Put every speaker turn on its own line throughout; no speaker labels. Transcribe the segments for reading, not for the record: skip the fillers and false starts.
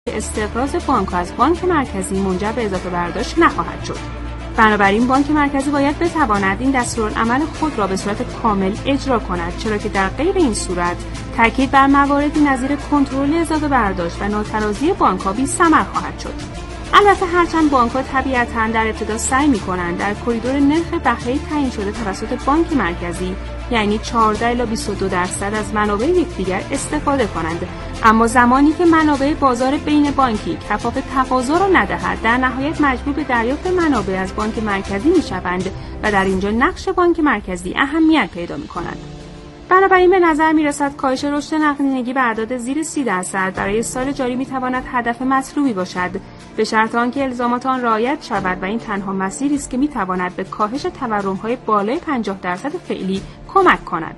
استقراض بانک از بانک مرکزی منجر به اضافه برداشت نخواهد شد. بنابراین بانک مرکزی باید بتواند این دستورالعمل خود را به صورت کامل اجرا کند، چرا که در غیر این صورت تاکید بر مواردی نظیر کنترل اضافه برداشت و ناترازی بانک‌ها بی‌ثمر خواهد شد. البته هرچند بانک‌ها طبیعتاً در ابتدا سعی می‌کنند در کریدور نرخ بهره تعیین شده توسط بانک مرکزی، یعنی 14 الی 22% از منابع یکدیگر استفاده کنند، اما زمانی که منابع بازار بین بانکی کفاف تقاضا را ندهد، در نهایت مجبور به دریافت منابع از بانک مرکزی می‌شوند و در اینجا نقش بانک مرکزی اهمیت پیدا می‌کند. بنابراین به نظر می‌رسد کاهش رشد نقدینگی به اعداد زیر 30% برای سال جاری می‌تواند هدف مطلوبی باشد، به شرط آنکه الزامات آن رعایت شود و این تنها مسیری است که می‌تواند به کاهش تورم‌های بالای 50% فعلی کمک کند.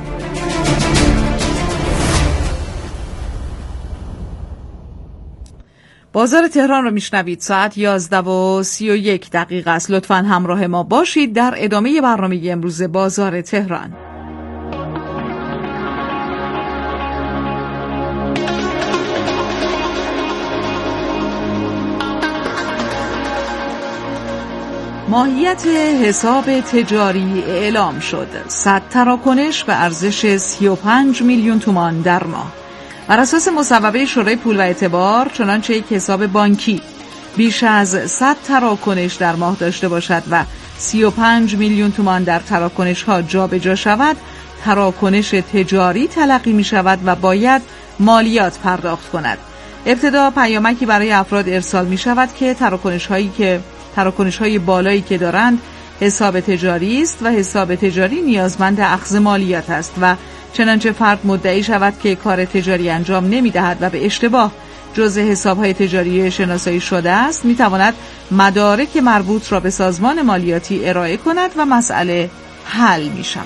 بازار تهران رو میشنوید. ساعت 11:31 است. لطفاً همراه ما باشید در ادامه برنامه امروز بازار تهران. ماهیت حساب تجاری اعلام شد. 100 تراکنش به ارزش 35 میلیون تومان در ماه. بر اساس مصوبه شورای پول و اعتبار، چنانچه یک حساب بانکی بیش از 100 تراکنش در ماه داشته باشد و 35 میلیون تومان در تراکنش ها جابجا شود، تراکنش تجاری تلقی می شود و باید مالیات پرداخت کند. ابتدا پیامکی برای افراد ارسال می شود که تراکنش های بالایی که دارند حساب تجاری است و حساب تجاری نیازمند اخذ مالیات است و چنانچه فرد مدعی شود که کار تجاری انجام نمی دهد و به اشتباه جزء حساب‌های تجاری شناسایی شده است، می تواند مدارک مربوط را به سازمان مالیاتی ارائه کند و مسئله حل می شود.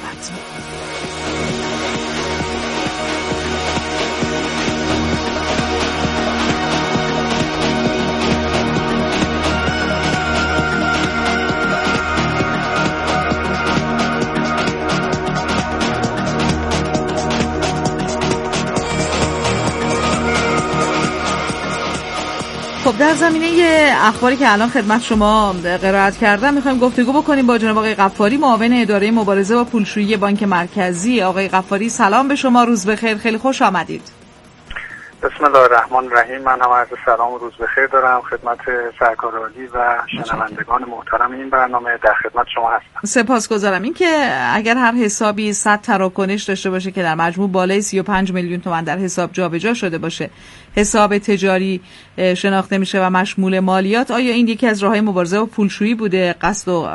خب در زمینه اخباری که الان خدمت شما قرائت کردم، میخوایم گفتگو بکنیم با جناب آقای غفاری، معاون اداره مبارزه با پولشویی بانک مرکزی. آقای غفاری سلام به شما، روز بخیر، خیلی خوش آمدید.
بسم الله الرحمن الرحیم. من هم عرض سلام و روز بخیر دارم خدمت سرکار عالی و شنوندگان محترم این برنامه. در خدمت شما هستم.
سپاسگزارم. این که اگر هر حسابی 100 تراکنش داشته باشه که در مجموع بالای 35 میلیون تومان در حساب جابجا شده باشه، حساب تجاری شناخته میشه و مشمول مالیات، آیا این یکی از راههای مبارزه با پولشویی بوده؟ قصد و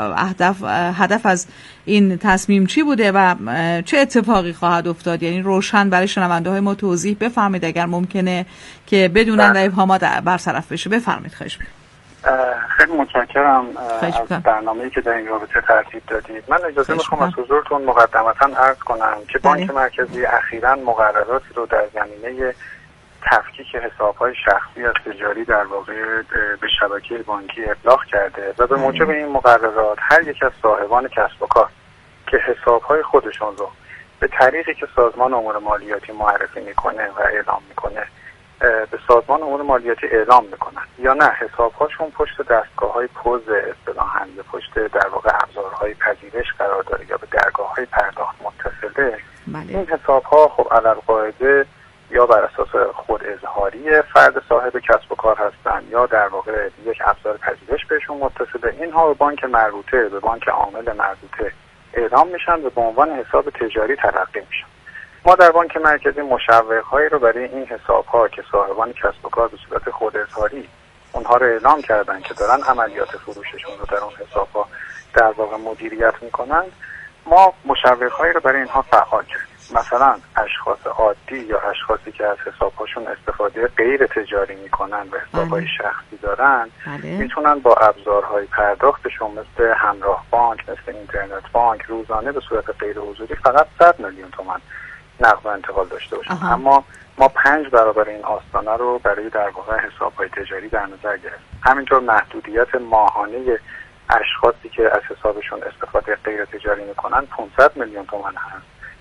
هدف از این تصمیم چی بوده و چه اتفاقی خواهد افتاد؟ یعنی روشن برای شنونده های ما توضیح بفرمایید اگر ممکنه که بدونن و ابهامات برطرف بشه. بفرمایید. خواهش می‌کنم.
خیلی متشکرم از برنامه‌ای که در این رابطه ترتیب دادید. من اجازه میخوام از حضورتون مقدمتاً عرض کنم که بانک مرکزی اخیراً مقرراتی رو در زمینه تفکیک حساب‌های شخصی از تجاری در واقع به شبکه بانکی ابلاغ کرده و به موجب این مقررات هر یک از صاحبان کسب و کار که حساب‌های خودشون رو به طریقی که سازمان امور مالیاتی معرفی میکنه و اعلام میکنه به سازمان امور مالیاتی اعلام میکنن یا نه حساب‌هاشون پشت دستگاه‌های پوز اصطلاحاً یا پشت در واقع ابزارهای پذیرش قرار داره یا به درگاه‌های پرداخت متصله، این حساب‌ها خب علالقاعده یا بر اساس خود اظهاری فرد صاحب کسب و کار هستند یا در واقع یک ابزار پذیرش بهشون متصله. اینها به بانک مربوطه، به بانک عامل مربوطه اعلام میشن و به عنوان حساب تجاری تلقی میشن. ما در بانک مرکزی مشوق‌هایی رو برای این حساب‌ها که صاحبان کسب و کار به صورت خود اظهاری اونها رو اعلام کردن که دارن عملیات فروششون رو در اون حساب‌ها در واقع مدیریت میکنن، ما مشوق‌هایی رو برای اینها فعال کردیم. مثلا اشخاص عادی یا اشخاصی که از حساب‌هاشون استفاده غیر تجاری میکنن و حساب‌های شخصی دارن میتونن با ابزارهای پرداختشون مثل همراه بانک، مثل اینترنت بانک روزانه به صورت غیر حضوری فقط 100 میلیون تومان نقد و انتقال داشته باشن. اما ما 5 برابر این آستانه رو برای در واقع حساب‌های تجاری در نظر گرفتیم. همینطور محدودیت ماهانه اشخاصی که از حسابشون استفاده غیر تجاری میکنن 500 میلیون تومان هست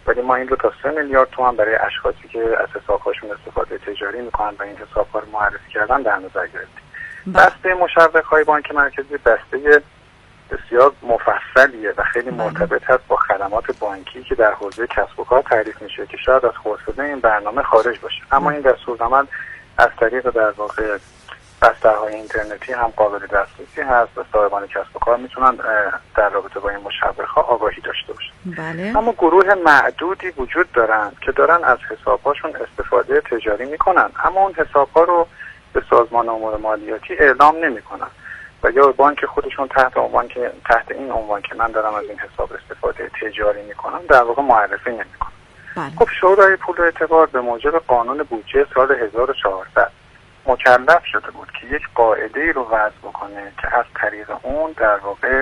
ولی ما این رو تا 3 میلیارد تومان برای اشخاصی که از حساب‌هاشون استفاده تجاری میکنن و این حساب‌ها رو معرفی کردن در نظر گرفتیم. بسته مشوق‌های بانک مرکزی بسته بسیار مفصلیه و خیلی مرتبط هست با خدمات بانکی که در حوزه کسب و کار تعریف میشه که شاید از حوزه این برنامه خارج باشه، اما این دستورالعمل از طریق در واقع بسترهای اینترنتی هم قابل دسترسی هست و صاحبان کسب و کار میتونن در رابطه با این مشوق‌ها آگاهی داشته باشن.
بله.
اما گروه معدودی وجود دارن که دارن از حساب‌هاشون استفاده تجاری میکنن، اما اون حساب‌ها رو به سازمان امور مالیاتی اعلام نمیکنن و یا بانک خودشون تحت این عنوان که من دارم از این حساب استفاده تجاری میکنم در واقع معرفی نمیکنم.
بله.
خب شورای پول و اعتبار به موجب قانون بودجه سال 1400 مکلف شده بود که یک قاعده‌ای رو وضع بکنه که از طریق اون در واقع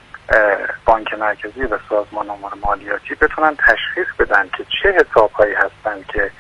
بانک مرکزی و سازمان امور مالیاتی بتونن تشخیص بدن که چه حساب‌هایی هستن که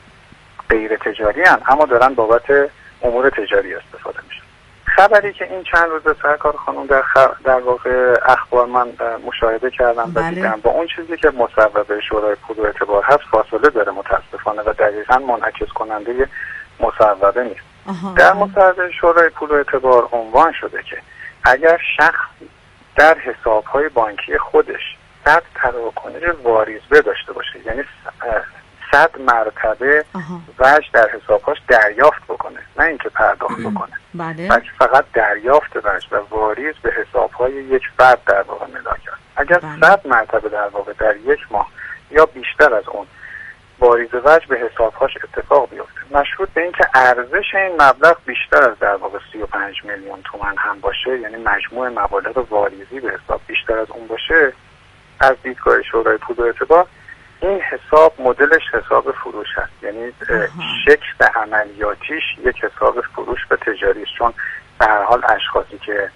غیر تجاری هستن اما دارن بابت امور تجاری استفاده میشن. خبری که این چند روز سرکار خانم در واقع اخبار من مشاهده کردم و دیدم با اون چیزی که مصوبه شورای پول و اعتبار هست فاصله داره متاسفانه و دقیقاً منعکس کننده مصوبه نیست. در مصوبه شورای پول و اعتبار عنوان شده که اگر شخص در حساب‌های بانکی خودش 100 تراکنش واریزه داشته باشه، یعنی 100 مرتبه وجه در حسابهاش دریافت بکنه، نه اینکه پرداخت بکنه، بلکه فقط دریافت وجه و واریز به حسابهای یک فرد در واقع ملاک است. اگر 100 مرتبه در واقع در یک ماه یا بیشتر از اون واریز وجه به حسابهاش اتفاق بیفته، مشروط به اینکه ارزش این مبلغ بیشتر از در واقع 35 میلیون تومان هم باشه، یعنی مجموع مبالغ واریزی به حساب بیشتر از اون باشه، از دیدگاه شورای پول و اعتبار این حساب مدلش حساب فروش هست، یعنی شکل عملیاتیش یک حساب فروش به تجاری است، چون به هر حال اشخاصی که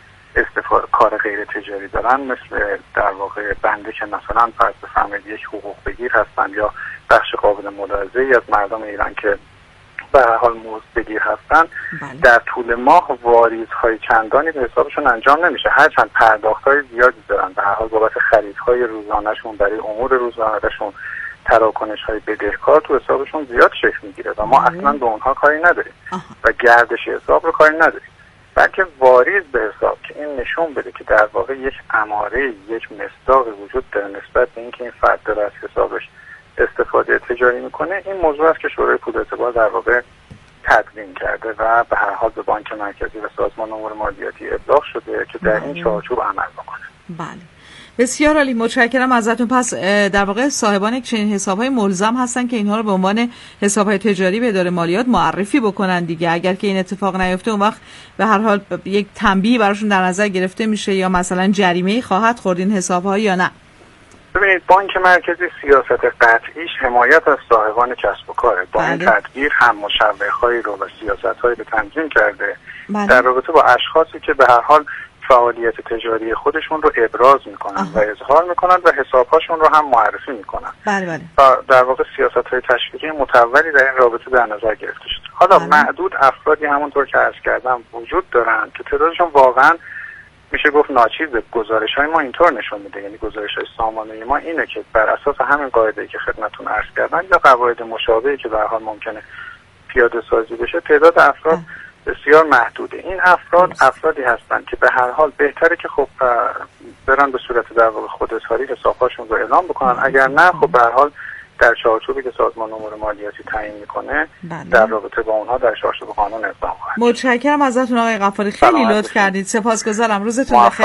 کار غیر تجاری دارن مثل در واقع بنده که مثلا فرض بفرمایید یک حقوق بگیر هستن یا بخش قابل ملاحظه‌ای از مردم ایران که به هر حال مزد بگیر هستن، در طول ماه واریزهای چندانی به حسابشون انجام نمیشه، هرچند پرداخت‌های زیادی دارن به هر حال بابت خریدهای روزانه‌شون برای امور روزانه‌شون تراکنش‌های بدهکار تو حسابشون زیاد شکل میگیره و ما اصلا به اونها کاری نداریم و گردش حساب رو کاری نداریم، بلکه واریز به حساب که این نشون بده که در واقع یک اماره، یک مصداقی وجود داره نسبت به اینکه این فرد داره از حسابش استفاده تجاری میکنه. این موضوع است که شورای پول و اعتبار در واقع تدوین کرده و به هر حال به بانک مرکزی و سازمان امور مالیاتی ابلاغ شده که در این چارچوب عمل بکنه.
بله، بسیار عالی، متشکرم ازتون. پس در واقع صاحبان چنین حساب‌های ملزم هستن که اینها رو به عنوان حساب‌های تجاری به اداره مالیات معرفی بکنن دیگه. اگر که این اتفاق نیفته اون وقت به هر حال یک تنبیه براشون در نظر گرفته میشه یا مثلا جریمه‌ای خواهد خورد این حساب‌ها یا نه.
ببینید بانک مرکزی سیاست قطعیش حمایت از صاحبان کسب و کاره. با این تدبیر هم مشوق‌هایی رو و سیاست‌هایی رو تنظیم کرده در رابطه با اشخاصی که به هر حال فعالیت تجاری خودشون رو ابراز میکنن و اظهار میکنن و حسابهاشون رو هم معرفی میکنن. و در واقع سیاست‌های تشویقی متولی در این رابطه در نظر گرفته شده. حالا معدود افرادی همونطور که عرض کردم وجود دارن که تعدادشون واقعا میشه گفت ناچیزه. گزارش‌های ما اینطور نشون میده، یعنی گزارش‌های سامانه ما اینه که بر اساس همین قاعده‌ای که خدمتتون عرض کردم یا قواعد مشابهی که به هر حال ممکنه پیاده سازی بشه، تعداد افراد بسیار محدوده. این افرادی هستند که به هر حال بهتره که خب برن به صورت در واقع خوداظهاری حساب‌هاشون رو اعلام بکنن، اگر نه خب به هر حال در چارچوبی که سازمان امور مالیاتی تعیین میکنه در رابطه با اونها در چارچوب قانون اقدام خواهد.
متشکرم ازتون آقای غفاری، خیلی لطف کردید. سپاسگزارم، روزتون بخیر.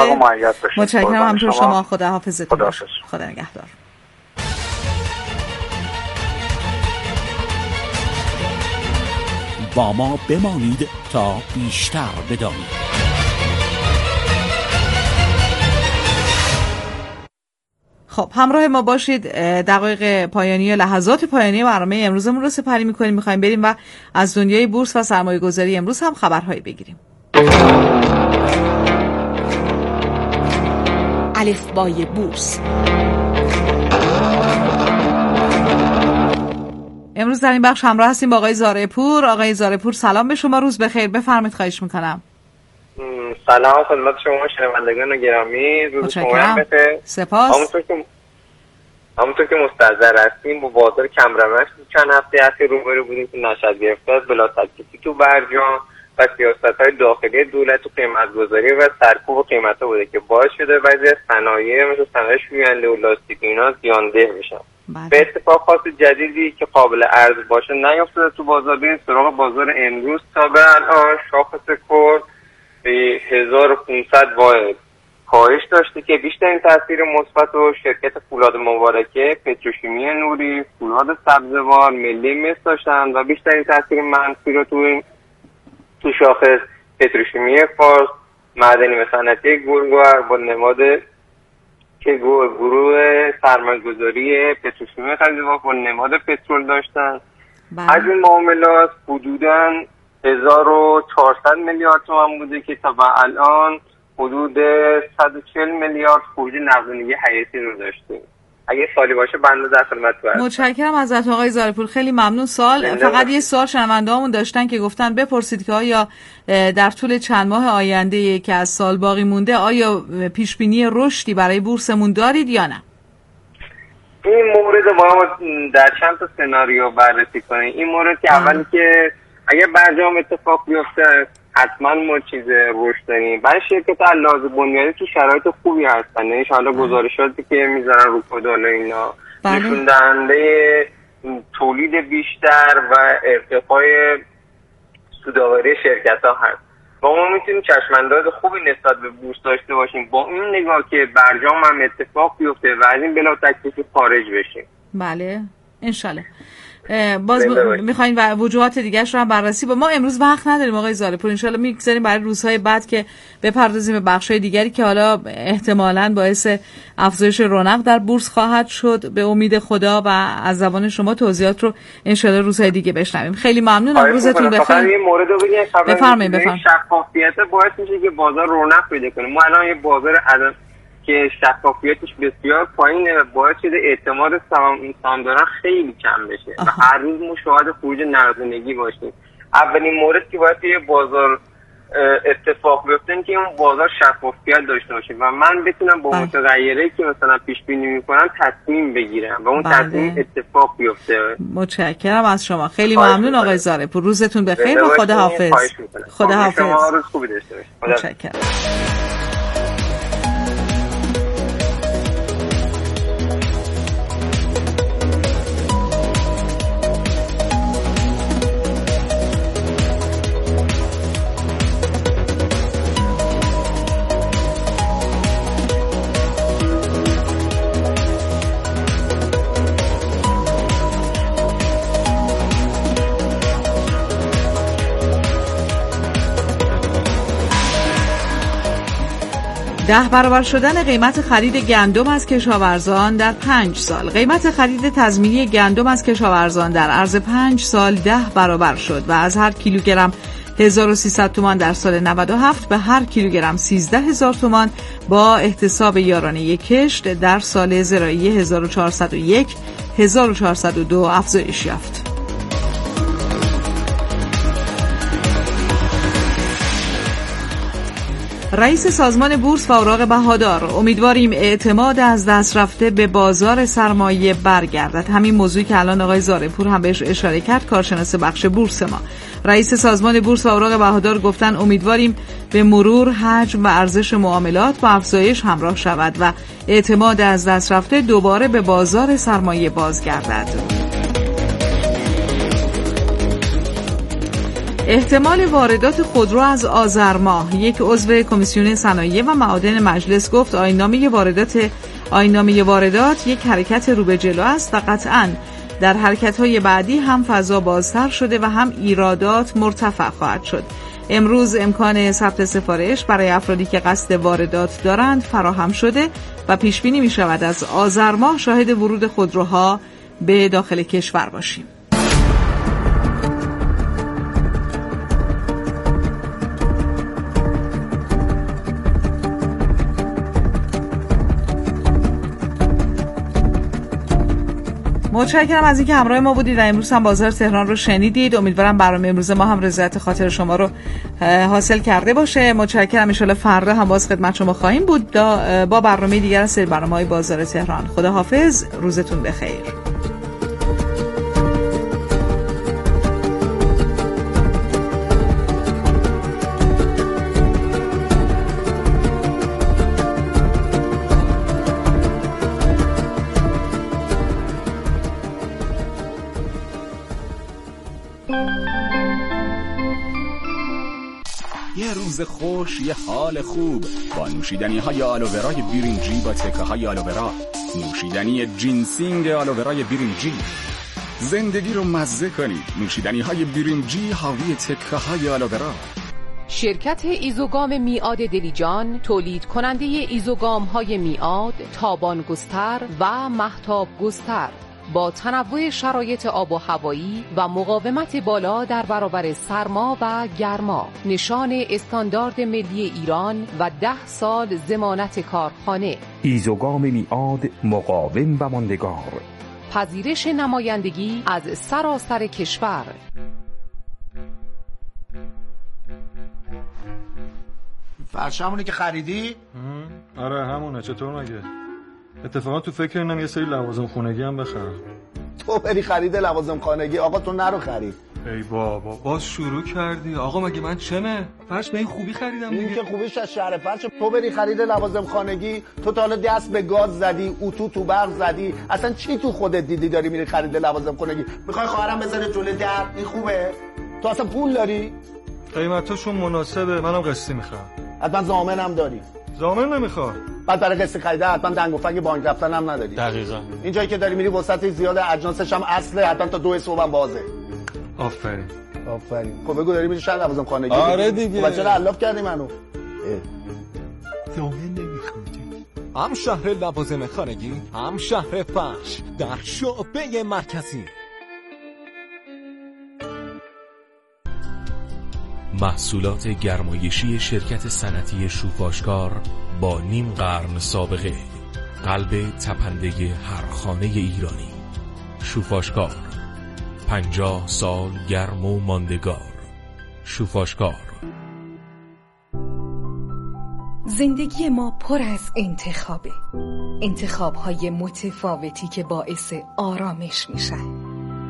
متشکرم همچون شما. خداحافظتون. خدا نگهدار.
با ما بمانید تا بیشتر بدانید.
خب همراه ما باشید. دقایق پایانی، لحظات پایانی برنامه امروزمون رو سپری می‌کنیم. می‌خوایم بریم و از دنیای بورس و سرمایه‌گذاری امروز هم خبرهایی بگیریم.
الفبای بورس.
امروز در این بخش همراه هستیم با آقای زارعپور. آقای زارعپور سلام به شما، روز بخیر، بفرمایید. خواهش می‌کنم.
سلام خدمت شما شنوندگان گرامی، روز شما بخیر.
سپاس.
همونطور که مستحضر هستیم با بازار کمرمش چند هفته اخیر روبرو بودیم که نشأت گرفته از بلا تکلیفی تو برجام و سیاست‌های داخلی دولت و قیمت‌گذاری و سرکوب قیمت‌ها بوده که باعث شده بعضی از صنایع مثل صنایع شوینده و لاستیک اینا زیانده بشن. به اتفاق خاص جدیدی که قابل عرض باشه نیافتاده تو بازار. بریم سراغ بازار امروز. تا به الان شاخص کل به 1500 واحد کاهش داشته که بیشترین تاثیر مثبت و شرکت فولاد مبارکه، پتروشیمی نوری، فولاد سبزوار، ملی مس داشتن و بیشترین تاثیر منفی رو تو شاخص پتروشیمی فارس، معدنی صنعتی گلگهر با نماد که گروه سرمایه‌گذاری پتروشیمی خلیزوار با نماد پترول داشتن. از این معاملات حدوداً 1400 میلیارد تومان بوده که تا به الان حدود 140 میلیارد خروج نقدینگی حیاتی رو داشتیم. اگه سوالی باشه بنده در خدمتتون هستم.
متشکرم ازت آقای زارعپور، خیلی ممنون. فقط یه سوال شنونده‌هامون داشتن که گفتن بپرسید که آیا در طول چند ماه آینده که از سال باقی مونده آیا پیش بینی رشدی برای بورسمون دارید یا نه؟
این مورد رو باید در چند تا سناریو بررسی کنیم. این مورد که اولی که اگه برجام اتفاق بیفته حتما ما چیز رشد داریم. برای شرکت لازم بنیادی تو شرایط خوبی هستن. یعنی حالا گزارشاتی که میذارن رو کدال اینا نشون دهنده تولید بیشتر و ارتقای سودآوری شرکت‌ها هست. و ما میتونیم چشم‌انداز خوبی نسبت به بورس داشته باشیم با این نگاه که برجام هم اتفاق بیفته و از این بلا تکلیف خارج بشیم.
بله انشالله. باز میخواین و وجوهات دیگه‌اش رو هم بررسی با ما امروز وقت نداریم آقای زارعپور. انشالله میگذاریم برای روزهای بعد که بپردازیم به بخش‌های دیگری که حالا احتمالاً باعث افزایش رونق در بورس خواهد شد به امید خدا و از زبان شما توضیحات رو انشالله روزهای دیگه بشنویم. خیلی ممنونم. روزتون بخیر.
فقط این مورد رو بگم.
بفرمایید.
شفافیت باعث میشه که بازار رونق پیدا کنه. ما الان یه بازار که شفافیتش بسیار پایینه و باعث شده اعتماد سهامداران خیلی کم بشه و هر روز ما شاهد خروج نقدینگی باشیم. اولین مورد که باید توی بازار اتفاق بیفته اینه که اون بازار شفافیت داشته باشه و من بتونم با متغیری که مثلا پیش بینی میکنم تصمیم بگیرم و اون تصمیم اتفاق بیفته.
متشکرم از شما. خیلی ممنون آقای زارعپور. روزتون بخیر و خداحافظ. خداحافظ.
شما روز خوبی داشته باشید.
متشکرم. ده برابر شدن قیمت خرید گندم از کشاورزان در 5 سال. قیمت خرید تضمینی گندم از کشاورزان در عرض 5 سال 10 برابر شد و از هر کیلوگرم 1300 تومان در سال 97 به هر کیلوگرم 13000 تومان با احتساب یارانه کشت در سال زراعی 1401 1402 افزایش یافت. رئیس سازمان بورس و اوراق بهادار: امیدواریم اعتماد از دست رفته به بازار سرمایه برگردد. همین موضوعی که الان آقای زارعپور هم بهش اشاره کرد، کارشناس بخش بورس ما. رئیس سازمان بورس و اوراق بهادار گفتن امیدواریم به مرور حجم و ارزش معاملات با افزایش همراه شود و اعتماد از دست رفته دوباره به بازار سرمایه بازگردد. احتمال واردات خودرو از آذر ماه. یک عضو کمیسیون صنایع و معادن مجلس گفت آیین‌نامه واردات یک حرکت رو به جلو است و قطعاً در حرکت‌های بعدی هم فضا بازتر شده و هم ایرادات مرتفع خواهد شد. امروز امکان ثبت سفارش برای افرادی که قصد واردات دارند فراهم شده و پیش بینی می‌شود از آذر ماه شاهد ورود خودروها به داخل کشور باشیم. متشکرم از اینکه همراه ما بودید و امروز هم بازار تهران رو شنیدید. امیدوارم برنامه امروز ما هم رضایت خاطر شما رو حاصل کرده باشه. متشکرم. ان شاءالله فردا هم باز خدمت شما خواهیم بود با برنامه دیگر از سری برنامه‌های بازار تهران. خداحافظ، روزتون بخیر.
یه روز خوش، یه حال خوب با نوشیدنی های آلوورای برینجی با تکه های آلوورا، نوشیدنی جینسینگ آلوورای برینجی. زندگی رو مزه کنید. نوشیدنی های برینجی حاوی تکه های آلوورا.
شرکت ایزوگام میعاد دلیجان تولید کننده ایزوگام های میعاد، تابان گستر و مهتاب گستر با تنوع شرایط آب و هوایی و مقاومت بالا در برابر سرما و گرما، نشان استاندارد ملی ایران و 10 سال ضمانت کارخانه.
ایزوگام میعاد، مقاوم و ماندگار.
پذیرش نمایندگی از سراسر کشور.
فرش همونه که خریدی؟
آره همونه. چطور مگه؟ اتفاقا تو فکر اینم یه سری لوازم خونگی هم بخرم.
تو بری خرید لوازم خانگی؟ آقا تو نرو خرید.
ای بابا باز شروع کردی. آقا مگه من چمه؟ فرش به این خوبی خریدم دیگه.
این که خوبیش از شهر فرش. تو بری خرید لوازم خانگی، تو تا حالا دست به گاز زدی، اتو تو برق زدی، اصلا چی تو خودت دیدی داری میری خرید لوازم خانگی؟ میخوای خواهرم بذاره جلوی در؟ این خوبه؟ تو اصلا پول داری؟
قیمتاشون مناسبه. منم قسطی میخوام.
حتما ضامنم داری؟
ضامن نمیخوام.
بعد برای قسط خریده حتما دنگ و فنگ بانک رفتن هم نداری.
دقیقاً.
این جایی که داری میری وسط زیاد اجناسش هم اصله، حتما تا 2 صبح هم بازه.
آفرین.
خب بگو داری میری شهر لوازم خانگی؟
آره دیگه.
خب چرا علاف کردی منو؟
ضامن نمیخوام. هم شهر لوازم خانگی، هم شهر فرش در شعبه مرکزی.
محصولات گرمایشی شرکت صنعتی شوفاشکار با نیم قرن سابقه، قلب تپنده هر خانه ایرانی. شوفاشکار، 50 سال گرم و ماندگار. شوفاشکار.
زندگی ما پر از انتخابه، انتخاب‌های متفاوتی که باعث آرامش میشن،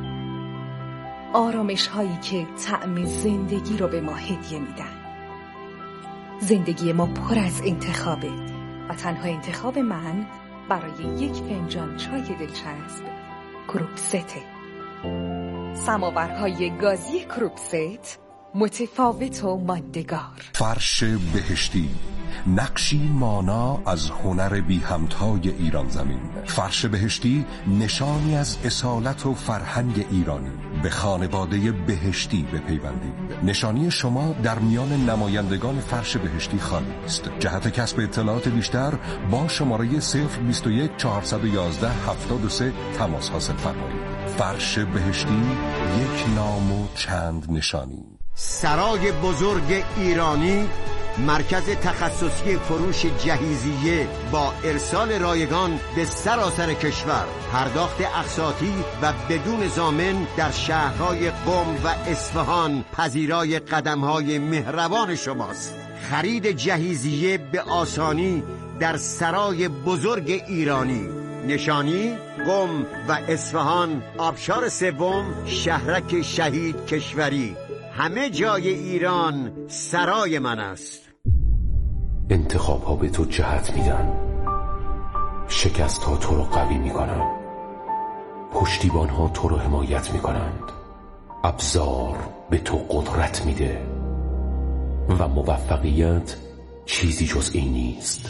آرامش هایی که طعم زندگی رو به ما هدیه میدن. زندگی ما پر از انتخابه و تنها انتخاب من برای یک فنجان چای دلچسب کروکسته. سماورهای گازی کروکست، متفاوت و ماندگار.
فرش بهشتی، نقشی مانا از هنر بی همتای ایران زمین. فرش بهشتی نشانی از اصالت و فرهنگ ایرانی. به خانواده بهشتی بپیوندید. نشانی شما در میان نمایندگان فرش بهشتی خالی است. جهت کسب اطلاعات بیشتر با شماره 021 411 73 تماس حاصل فرمایید. فرش بهشتی، یک نام و چند نشانی.
سرای بزرگ ایرانی، مرکز تخصصی فروش جهیزیه با ارسال رایگان به سراسر کشور، پرداخت اقساطی و بدون ضامن در شهرهای قم و اصفهان پذیرای قدمهای مهربان شماست. خرید جهیزیه به آسانی در سرای بزرگ ایرانی. نشانی قم و اصفهان، آبشار سوم، شهرک شهید کشوری. همه جای ایران سرای من است.
انتخاب ها به تو جهت میدن، شکست ها تو رو قوی میکنن، پشتیبان ها تو رو حمایت میکنند، ابزار به تو قدرت میده و موفقیت چیزی جز این نیست.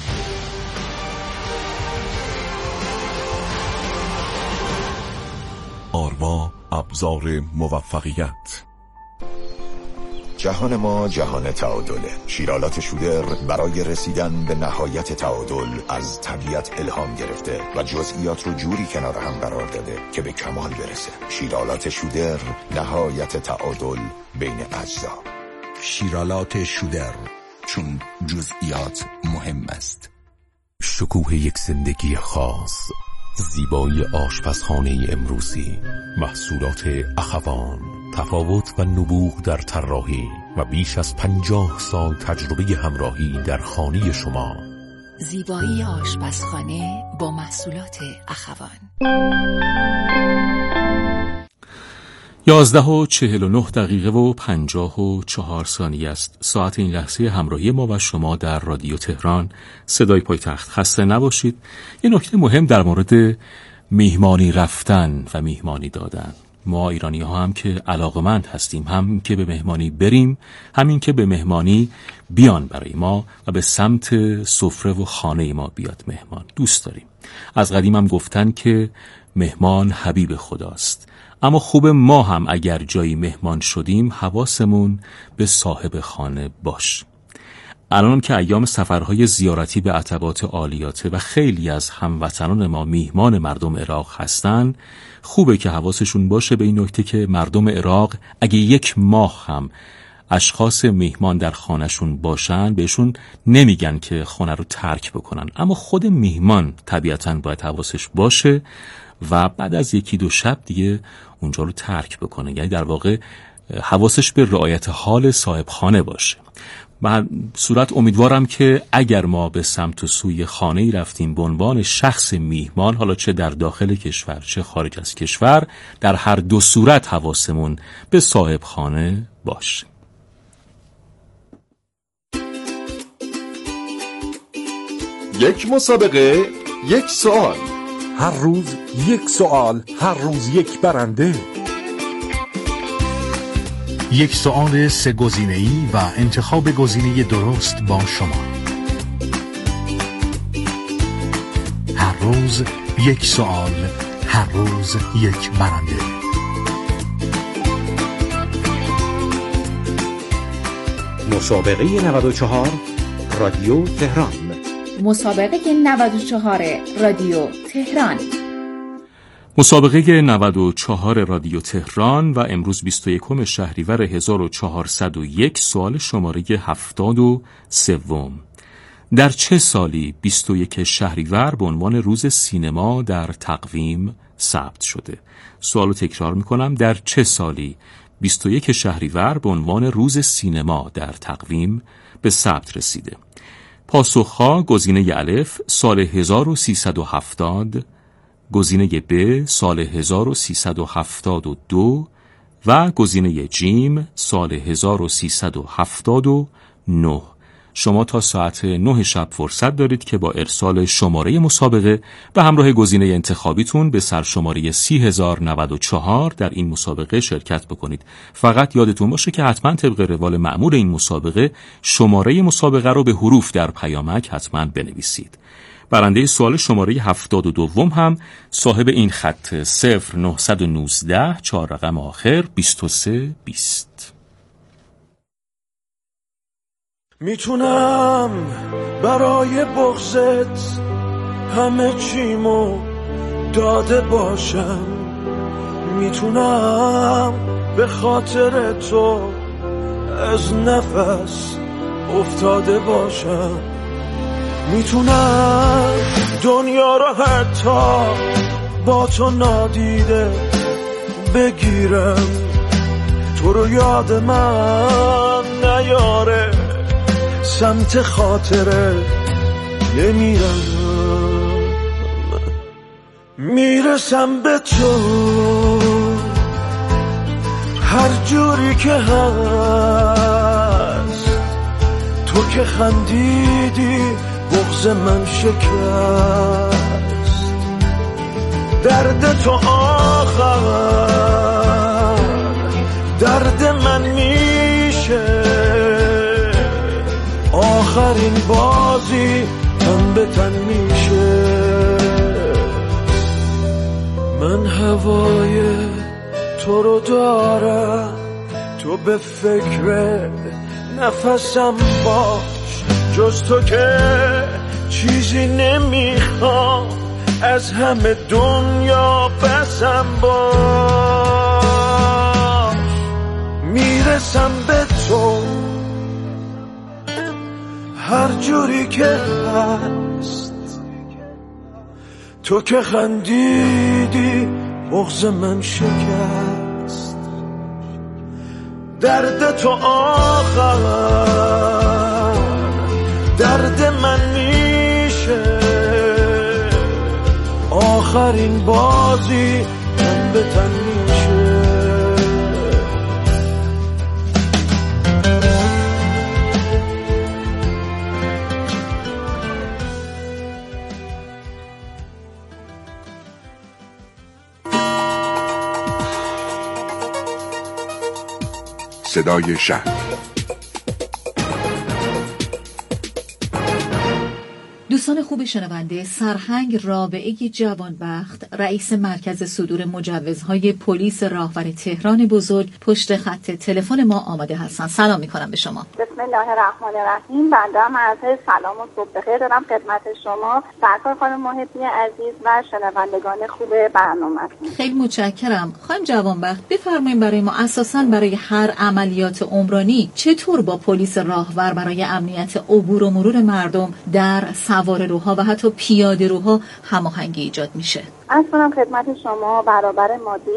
آرما، ابزار موفقیت.
جهان ما جهان تعادله. شیرالات شودر برای رسیدن به نهایت تعادل از طبیعت الهام گرفته و جزئیات رو جوری کنار هم قرار داده که به کمال برسه. شیرالات شودر، نهایت تعادل بین اجزا.
شیرالات شودر، چون جزئیات مهم است.
شکوه یک زندگی خاص، زیبایی آشپزخانه امروزی، محصولات اخوان، تفاوت و نبوغ در طراحی و بیش از 50 سال تجربه همراهی در خانه شما.
زیبایی آشپزخانه با محصولات اخوان.
11:49 و 54 ثانیه است. ساعت این لحظه همراهی ما و شما در رادیو تهران، صدای پایتخت. خسته نباشید. یه نکته مهم در مورد میهمانی رفتن و میهمانی دادن. ما ایرانی ها هم که علاقمند هستیم، هم که به مهمانی بریم، همین که به مهمانی بیان برای ما و به سمت سفره و خانه ما بیاد مهمان. دوست داریم. از قدیم هم گفتن که مهمان حبیب خداست. اما خوب ما هم اگر جایی مهمان شدیم حواسمون به صاحب خانه باش. الان که ایام سفرهای زیارتی به عتبات عالیاته و خیلی از هموطنان ما میهمان مردم عراق هستن، خوبه که حواسشون باشه به این نکته که مردم عراق اگه یک ماه هم اشخاص میهمان در خانهشون باشن، بهشون نمیگن که خانه رو ترک بکنن، اما خود میهمان طبیعتاً باید حواسش باشه و بعد از 1-2 شب دیگه اونجا رو ترک بکنه. یعنی در واقع حواسش به رعایت حال صاحب خانه باشه. به صورت امیدوارم که اگر ما به سمت و سوی خانه‌ای رفتیم به عنوان شخص میهمان، حالا چه در داخل کشور چه خارج از کشور، در هر دو صورت حواسمون به صاحب خانه باشه.
یک مسابقه، یک سوال.
هر روز یک سوال، هر روز یک برنده.
یک سوال 3 گزینه‌ای و انتخاب گزینه درست با شما. هر روز یک سوال، هر روز یک برنده.
مسابقه 94 رادیو تهران.
مسابقه 94 رادیو تهران.
مسابقه 94 رادیو تهران و امروز 21 شهریور 1401 سوال شماره 73. در چه سالی 21 شهریور به عنوان روز سینما در تقویم ثبت شده؟ سوالو تکرار میکنم. در چه سالی 21 شهریور به عنوان روز سینما در تقویم به ثبت رسیده؟ پاسخها: گزینه الف سال 1370، گزینه ب سال 1372 و گزینه جیم سال 1379. شما تا ساعت 9 شب فرصت دارید که با ارسال شماره مسابقه به همراه گزینه انتخابیتون به سرشماره 30094 در این مسابقه شرکت بکنید. فقط یادتون باشه که حتما طبق روال معمول این مسابقه شماره مسابقه رو به حروف در پیامک حتما بنویسید. برنده سوال شماره 72 هم صاحب این خط 0919 4 رقم آخر 2320.
میتونم برای بغضت همه چیمو داده باشم، میتونم به خاطر تو از نفس افتاده باشم، میتونم دنیا رو حتی با تو نادیده بگیرم، تو رو یاد من نیاره، سمت خاطره نمیرم، میرسم به تو هر جوری که هست، تو که خندیدی بغض من شکست، درد تو آخر درد من میشه، آخرین بازی تن به تن میشه، من هوای تو رو دارم، تو به فکر نفسم باش، جز تو که چیزی نمیخوام، از همه دنیا بسم باش، میرسم به تو هر جوری که هست، تو که خندیدی بغض من شکست، درد تو آخر درد من میشه، آخرین بازی تن به تن میشه.
صدای شهر.
دوستان خوب شنونده، سرهنگ رابعه جوانبخت، رئیس مرکز صدور مجوزهای پلیس راهور تهران بزرگ، پشت خط تلفن ما آماده هستند. سلام میکنم به شما.
بسم الله الرحمن الرحیم. بنده هم عرض سلام و صبح بخیر دارم خدمت شما سرکار خانم محبی عزیز و شنوندگان خوب برنامه.
خیلی متشکرم. خانم جوانبخت بفرمایید برای ما اساساً برای هر عملیات عمرانی چطور با پلیس راهور برای امنیت عبور و مرور مردم در سواره‌روها و حتی پیاده‌روها هماهنگی ایجاد میشه؟
از کنم خدمت شما برابر ماده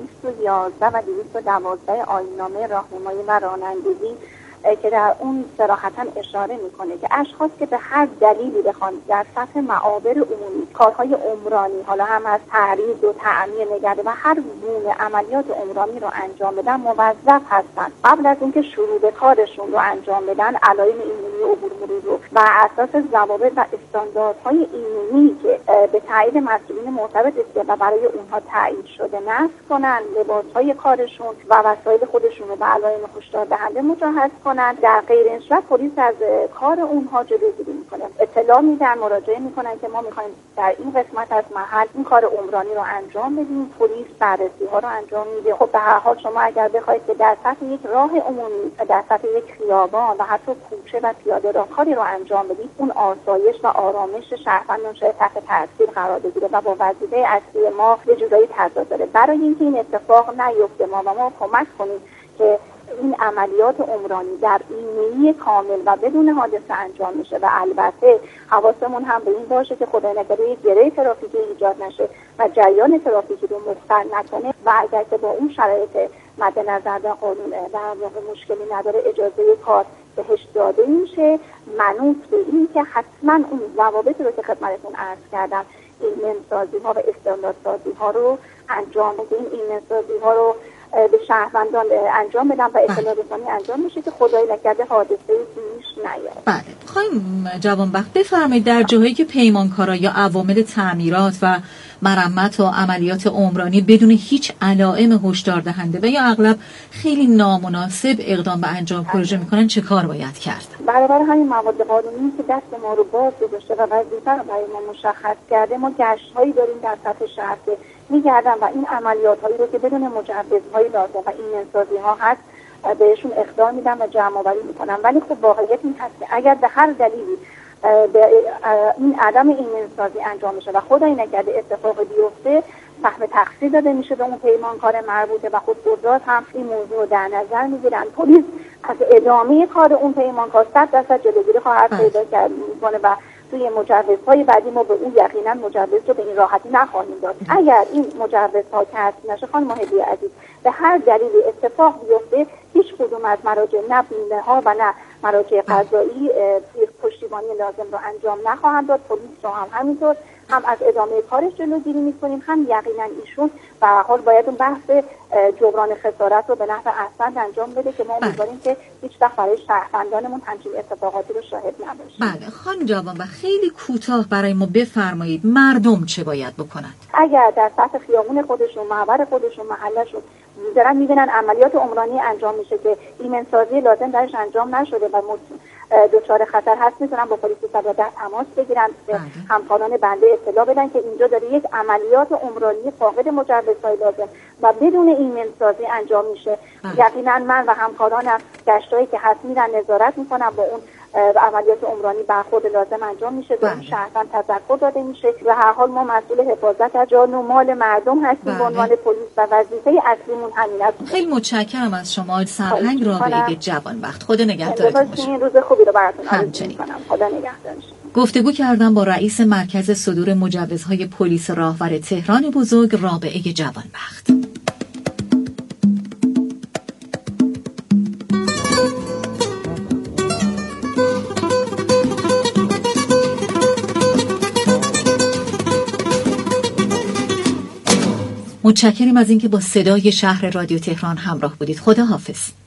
211 و 212 آیین‌نامه راهنمایی و رانندگی که در اون صراحتاً اشاره میکنه که اشخاص که به هر دلیلی بخوان در سطح معابر عمومی کارهای عمرانی، حالا هم از تعریض و تعمیر نگرده و هر گونه عملیات عمرانی رو انجام بدن، موظف هستن قبل از اینکه شروع به کارشون رو انجام بدن علائم ایمنی عبور مرور رو بر اساس ضوابط و استانداردهای ایمنی که به تایید مسئولین مرتبط است و برای اونها تعیین شده نصب کنن، لباسهای کارشون و وسایل خودشون رو به علائم هشدار دهنده مجهز کنن. در غیر این صورت پلیس از کار اونها جلوگیری میکنه، اطلاع میدن، مراجعه میکنن که ما میخوایم در این قسمت از محل این کار عمرانی رو انجام بدیم. پلیس بررسی ها رو انجام میده. خب به هر حال شما اگر بخواید که در سطح یک راه عمومی، در سطح یک خیابان و حتی کوچه و پیاده راه کاری رو انجام بدید، اون آسایش و آرامش شهروندان شاید تحت تاثیر قرار بگیره و با وظیفه اصلی ما به جدایی تضاد داره. برای اینکه این اتفاق نیفته ما کمک کنیم که این عملیات عمرانی در ایمنی کامل و بدون حادثه انجام میشه و البته حواسمون هم به این باشه که خدای نکرده یک گره ترافیکی ایجاد نشه و جریان ترافیکی رو مختل نکنه و اگر که با اون شرایط مد نظر در قانون در واقع مشکلی نداره اجازه کار بهش داده میشه، منوط به این که حتما اون ضوابط رو که خدمتتون عرض کردم، ایمن‌سازی ها و استانداردسازی ها رو انجام بدیم، ایمن‌سازی ها رو به شهروندان انجام بدن و اطلاع رسانی انجام میشه که خدای نکرده حادثه پیش نیاد.
بله. خانم جوانبخت بفرمایید در جاهایی که پیمانکارا یا عوامل تعمیرات و مرمت و عملیات عمرانی بدون هیچ علائم هشدار دهنده و یا اغلب خیلی نامناسب اقدام به انجام پروژه میکنن چه کار باید کرد؟
برابر همین مواد قانونی که دست ما رو باز گذاشته و وظیفه رو برای ما مشخص کرده، ما گشت‌هایی داریم در سطح شهر که میگردن و این عملیات‌هایی رو که بدون مجوزهای لازم و ایمن‌سازی‌ها هست بهشون اخطار میدن و جمع‌آوری میکنن. ولی خب واقعیت این هست که اگر به هر دلیلی به این عدم ایمن‌سازی انجام میشه و خدای نکرده اتفاق بیفته، سهم تقصیر داده میشه به اون پیمانکار مربوطه و خود قضات هم این موضوع رو در نظر میگیرن. پلیس از ادامه کار اون پیمانکار 100% جلوگیری خواهد پیدا کرد میکنه و توی مجوزهای بعدی ما به اون یقینا مجوز رو به این راحتی نخواهیم داد. اگر این مجوزها کسب نشه خانم محبی عزیز، به هر دلیلی اتفاق بیفته، هیچ کدوم از مراجع نه بیمه ها و نه مراجع قضایی پشتیبانی لازم رو انجام نخواهند داد. پلیس رو هم همینطور هم از ادامه کارش جلوگیری میکنیم، هم یقینا ایشون به هر حال باید اون بحث جبران خسارت رو به نحو احسن انجام بده که ما امیدواریم که هیچ وقت برای شهروندانمون همچین اتفاقاتی رو شاهد نباشیم.
بله خانم جوان، و خیلی کوتاه برای ما بفرمایید مردم چه باید بکنند؟
اگر در سطح خیابون خودشون، محور خودشون، محلشون دارن میبینن عملیات عمرانی انجام میشه که ایمن‌سازی لازم درش انجام نشده و دچار خطر هست، میتونن با پلیس 110 تماس بگیرن، به همکاران بنده اطلاع بدن که اینجا داره یک عملیات عمرانی فاقد مجوزهای لازم و بدون ایمن‌سازی انجام میشه. یقینا من و همکارانم گشتایی که هست میرن نظارت میکنن، با اون عملیات عمرانی برخورد لازم انجام میشه، به اون شهروند تذکر داده میشه و هر حال ما مسئول حفاظت از جان و مال مردم هستیم به عنوان پلیس و وظیفه اصلیمون همین است.
خیلی متشکرم از شما سرهنگ رابعه جوانبخت. خدا نگهدارتون باشه.
روز خوبی رو براتون
آرزو
می‌کنم. خدا نگهدارتون.
گفتگو کردم با رئیس مرکز صدور مجوزهای پلیس راهور تهران بزرگ، رابعه جوانبخت. متشکریم از اینکه با صدای شهر رادیو تهران همراه بودید. خدا حافظ.